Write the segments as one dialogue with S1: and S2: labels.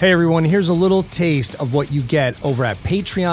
S1: Hey everyone, here's a little taste of what you get over at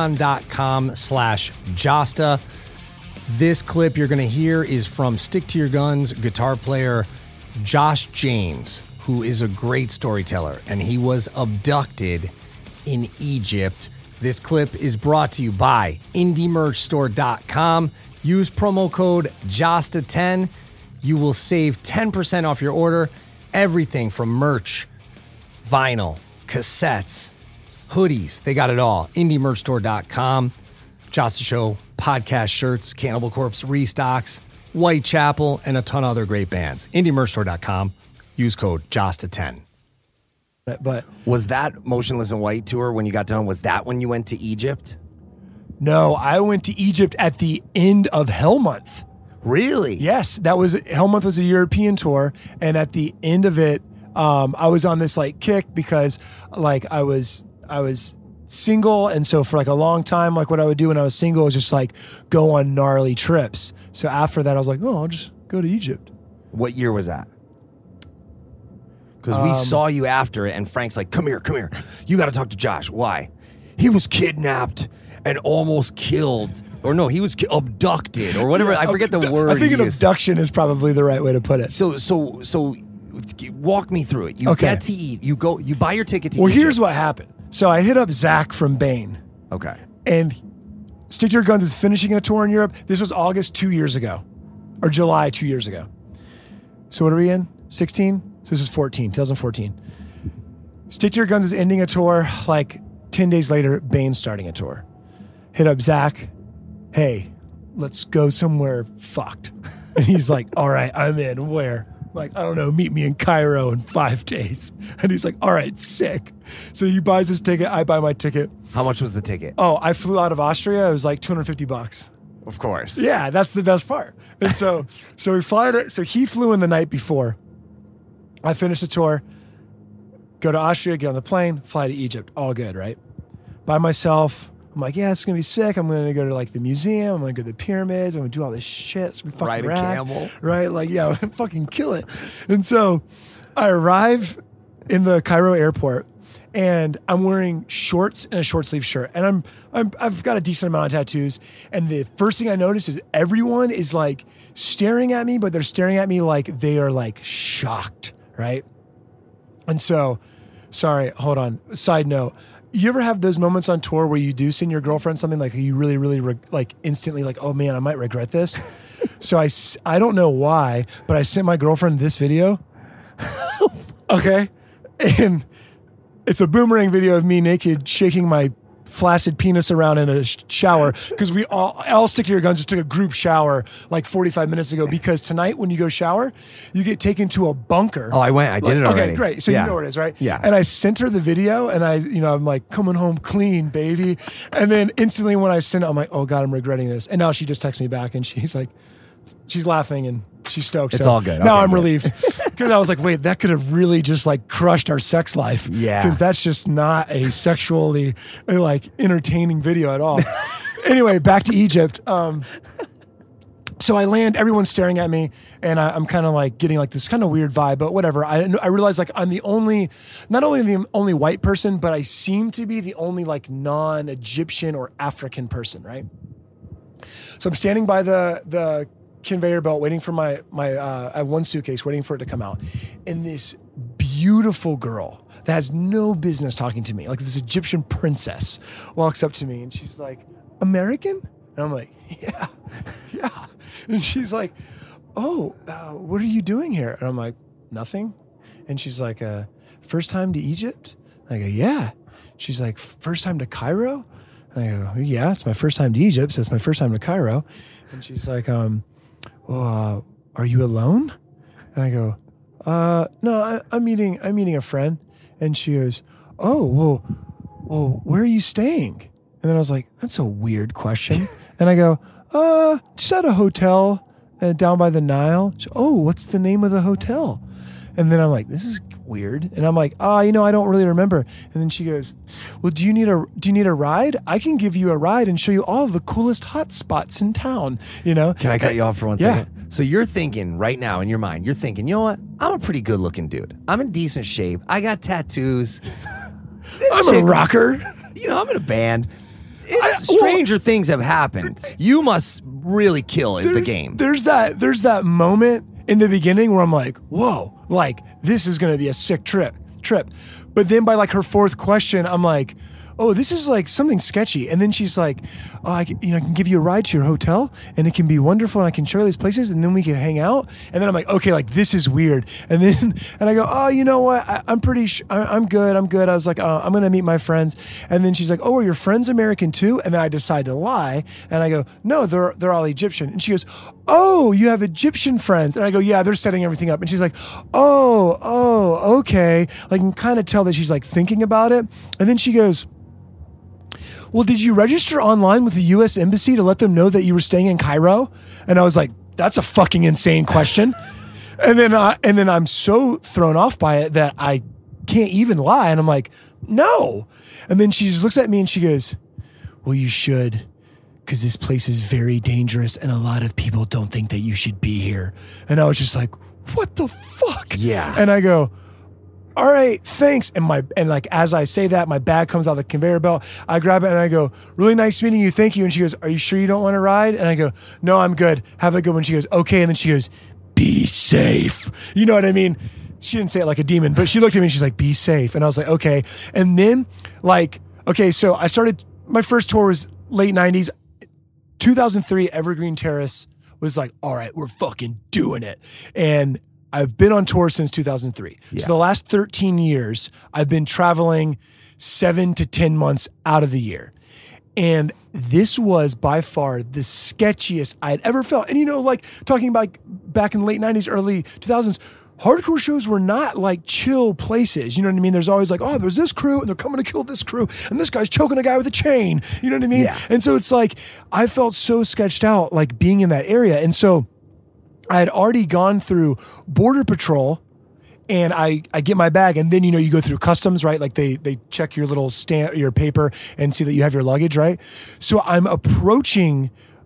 S1: patreon.com/Josta. This clip you're going to hear is from Stick to Your Guns guitar player Josh James, who is a great storyteller, and he was abducted in Egypt. This clip is brought to you by IndieMerchStore.com. Use promo code JOSTA10. You will save 10% off your order. Everything from merch, vinyl, cassettes, hoodies, they got it all. IndieMerchStore.com. Josta Show podcast shirts, Cannibal Corpse restocks, Whitechapel, and a ton of other great bands. IndieMerchStore.com. Use code JOSTA10.
S2: But
S3: was that Motionless in White tour when you got done? Was that when you went to Egypt?
S2: No, I went to Egypt at the end of Hell Month.
S3: Really?
S2: Yes, that was Hell Month was a European tour, and at the end of it, I was on this like kick because like I was single, and so for like a long time, like what I would do when I was single was just like go on gnarly trips. So after that, I was like, oh, I'll just go to Egypt.
S3: What year was that? Because we saw you after it, and Frank's like, come here. You got to talk to Josh. Why? He was kidnapped and almost killed. Or no, he was abducted or whatever. I forget the word.
S2: I think an abduction is probably the right way to put it.
S3: So walk me through it. You get to eat. You buy your ticket to Egypt.
S2: Well, here's what happened. So I hit up Zach from Bane.
S3: Okay.
S2: And Stick to Your Guns is finishing a tour in Europe. This was August 2 years ago. Or July 2 years ago. So what are we in? 16? So this is 2014. Stick to Your Guns is ending a tour. Like 10 days later, Bane's starting a tour. Hit up Zach. Hey, let's go somewhere fucked. And he's like, all right, I'm in. Where? Like, I don't know, meet me in Cairo in 5 days. And he's like, all right, sick. So he buys his ticket. I buy my ticket.
S3: How much was the ticket?
S2: Oh, I flew out of Austria. It was like $250.
S3: Of course.
S2: Yeah, that's the best part. And so he flew in the night before. I finished the tour, go to Austria, get on the plane, fly to Egypt. All good, right? By myself. I'm like, yeah, it's going to be sick. I'm going to go to like the museum. I'm going to go to the pyramids. I'm going to do all this shit. It's going to be fucking
S3: ride a
S2: rad.
S3: camel.
S2: Right? Like, yeah, fucking kill it. And so I arrive in the Cairo airport and I'm wearing shorts and a short sleeve shirt. And I've got a decent amount of tattoos. And the first thing I notice is everyone is like staring at me, but they're staring at me like they are like shocked. Right? And so, sorry, hold on. Side note. You ever have those moments on tour where you do send your girlfriend something like you really, really like instantly like, oh man, I might regret this. So I don't know why, but I sent my girlfriend this video. Okay. And it's a boomerang video of me naked shaking my flaccid penis around in a shower because we all Stick to Your Guns just took a group shower like 45 minutes ago because tonight when you go shower, you get taken to a bunker.
S3: Oh, I went. I did it already.
S2: Okay, great. So you know where it is, right?
S3: Yeah.
S2: And I sent her the video and I'm like, coming home clean, baby. And then instantly when I sent it, I'm like, oh God, I'm regretting this. And now she just texts me back and she's like, she's laughing and she's stoked.
S3: It's all good.
S2: Now
S3: Okay,
S2: I'm
S3: good.
S2: Relieved. Because I was like, wait, that could have really just like crushed our sex life.
S3: Yeah.
S2: Because that's just not a sexually like entertaining video at all. Anyway, back to Egypt. So I land, everyone's staring at me, and I'm kind of like getting like this kind of weird vibe, but whatever. I realize like I'm not only the only white person, but I seem to be the only like non-Egyptian or African person, right? So I'm standing by the conveyor belt waiting for I have one suitcase waiting for it to come out. And this beautiful girl that has no business talking to me, like this Egyptian princess, walks up to me and she's like, American? And I'm like, yeah. And she's like, oh, what are you doing here? And I'm like, nothing. And she's like, first time to Egypt? And I go, yeah. She's like, first time to Cairo? And I go, yeah, it's my first time to Egypt, so it's my first time to Cairo. And she's like, well, are you alone? And I go, no, I'm meeting a friend. And she goes, oh, well, where are you staying? And then I was like, that's a weird question. And I go, just at a hotel down by the Nile. She, oh, what's the name of the hotel? And then I'm like, this is weird. And I'm like, I don't really remember. And then she goes, well, do you need a ride? I can give you a ride and show you all of the coolest hot spots in town, Can
S3: I cut you off for 1
S2: Yeah.
S3: second? So you're thinking right now in your mind, you know what? I'm a pretty good looking dude. I'm in decent shape. I got tattoos.
S2: I'm a rocker.
S3: You know, I'm in a band. Stranger things have happened. You must really kill the game.
S2: There's that moment in the beginning where I'm like, whoa, like this is gonna be a sick trip. But then by like her fourth question, I'm like, oh, this is like something sketchy. And then she's like, oh, I can give you a ride to your hotel and it can be wonderful and I can show you these places and then we can hang out. And then I'm like, okay, like this is weird. And I go, oh, you know what? I'm pretty I'm good. I was like, I'm going to meet my friends. And then she's like, oh, are your friends American too? And then I decide to lie. And I go, no, they're all Egyptian. And she goes, oh, you have Egyptian friends. And I go, yeah, they're setting everything up. And she's like, oh, okay. Like, I can kind of tell that she's like thinking about it. And then she goes, well, did you register online with the U.S. Embassy to let them know that you were staying in Cairo? And I was like, that's a fucking insane question. and then I'm so thrown off by it that I can't even lie. And I'm like, no. And then she just looks at me and she goes, well, you should, because this place is very dangerous and a lot of people don't think that you should be here. And I was just like, what the fuck?
S3: Yeah.
S2: And I go, all right, thanks. And like as I say that, my bag comes out of the conveyor belt. I grab it and I go, really nice meeting you. Thank you. And she goes, are you sure you don't want to ride? And I go, no, I'm good. Have a good one. She goes, okay. And then she goes, be safe. You know what I mean? She didn't say it like a demon, but she looked at me and she's like, be safe. And I was like, okay. And then like, okay, so I started, my first tour was late 90s. 2003 Evergreen Terrace was like, all right, we're fucking doing it. And I've been on tour since 2003. Yeah. So the last 13 years, I've been traveling 7 to 10 months out of the year. And this was by far the sketchiest I had ever felt. And, you know, like talking about back in the late 90s, early 2000s, hardcore shows were not like chill places. You know what I mean? There's always like, oh, there's this crew and they're coming to kill this crew. And this guy's choking a guy with a chain. You know what I mean?
S3: Yeah.
S2: And so it's like, I felt so sketched out like being in that area. And so I had already gone through Border Patrol and I get my bag and then, you know, you go through customs, right? Like they check your little stamp, your paper and see that you have your luggage, right? So I'm approaching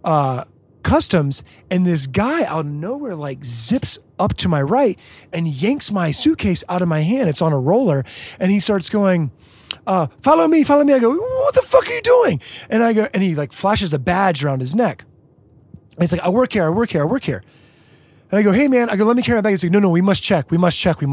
S2: customs and this guy out of nowhere like zips up to my right and yanks my suitcase out of my hand. It's on a roller and he starts going, follow me. I go, what the fuck are you doing? And I go, and he like flashes a badge around his neck. And he's like, I work here. And I go, hey man, let me carry my bag. He's like, no, we must check. And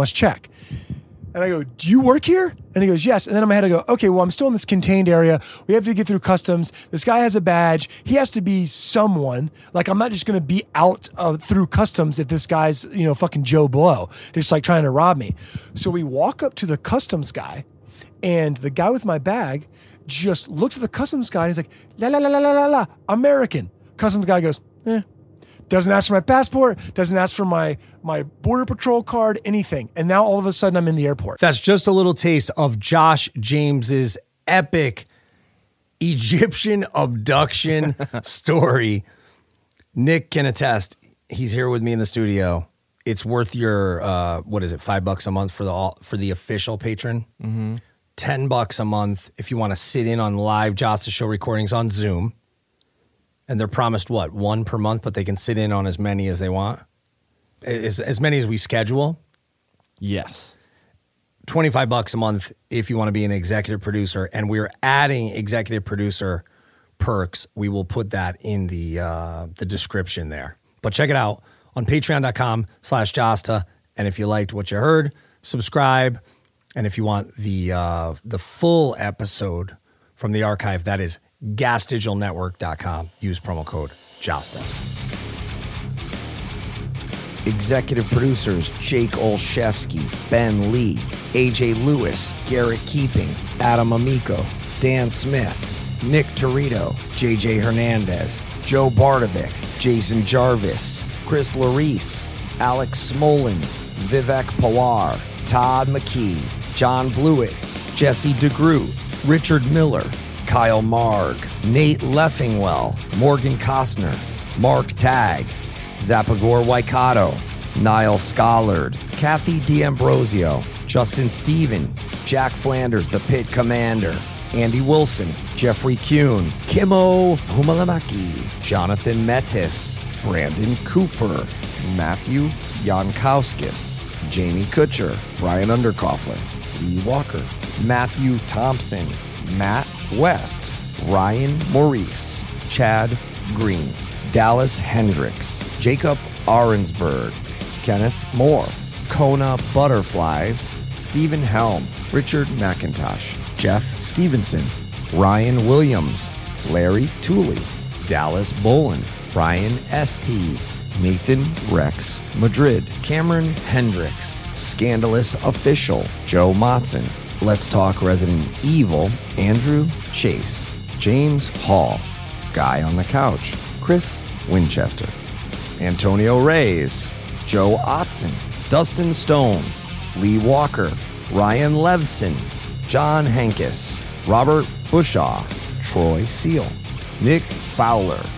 S2: I go, do you work here? And he goes, yes. And then in my head, I go, okay, well, I'm still in this contained area. We have to get through customs. This guy has a badge. He has to be someone. Like, I'm not just going to be out through customs if this guy's, you know, fucking Joe Blow, just like trying to rob me. So we walk up to the customs guy and the guy with my bag just looks at the customs guy and he's like, la, American. Customs guy goes, Doesn't ask for my passport, doesn't ask for my Border Patrol card, anything. And now all of a sudden I'm in the airport.
S1: That's just a little taste of Josh James's epic Egyptian abduction story. Nick can attest. He's here with me in the studio. It's worth your, what is it, $5 a month for the official patron? Mm-hmm. $10 a month if you want to sit in on live Josta Show recordings on Zoom. And they're promised, what, one per month, but they can sit in on as many as they want? As many as we schedule?
S4: Yes.
S1: $25 a month if you want to be an executive producer. And we're adding executive producer perks. We will put that in the description there. But check it out on patreon.com/Josta. And if you liked what you heard, subscribe. And if you want the full episode from the archive, that is gasdigitalnetwork.com. Use promo code Josta.
S3: Executive producers Jake Olszewski, Ben Lee, AJ Lewis, Garrett Keeping, Adam Amico, Dan Smith, Nick Torito, JJ Hernandez, Joe Bardovic, Jason Jarvis, Chris Larice, Alex Smolin, Vivek Pawar, Todd McKee, John Blewett, Jesse DeGroot, Richard Miller, Kyle Marg, Nate Leffingwell, Morgan Costner, Mark Tagg, Zapagor Waikato, Niall Scollard, Kathy D'Ambrosio, Justin Stephen, Jack Flanders, the Pit Commander, Andy Wilson, Jeffrey Kuhn, Kimo Humalamaki, Jonathan Metis, Brandon Cooper, Matthew Jankowskis, Jamie Kutcher, Brian Underkoffler, Lee Walker, Matthew Thompson, Matt West, Ryan Maurice, Chad Green, Dallas Hendricks, Jacob Arensberg, Kenneth Moore, Kona Butterflies, Stephen Helm, Richard McIntosh, Jeff Stevenson, Ryan Williams, Larry Tooley, Dallas Bolin, Brian St., Nathan Rex Madrid, Cameron Hendricks, Scandalous Official, Joe Motson, Let's Talk Resident Evil, Andrew Chase, James Hall, Guy on the Couch, Chris Winchester, Antonio Reyes, Joe Otson, Dustin Stone, Lee Walker, Ryan Levson, John Hankus, Robert Bushaw, Troy Seal, Nick Fowler,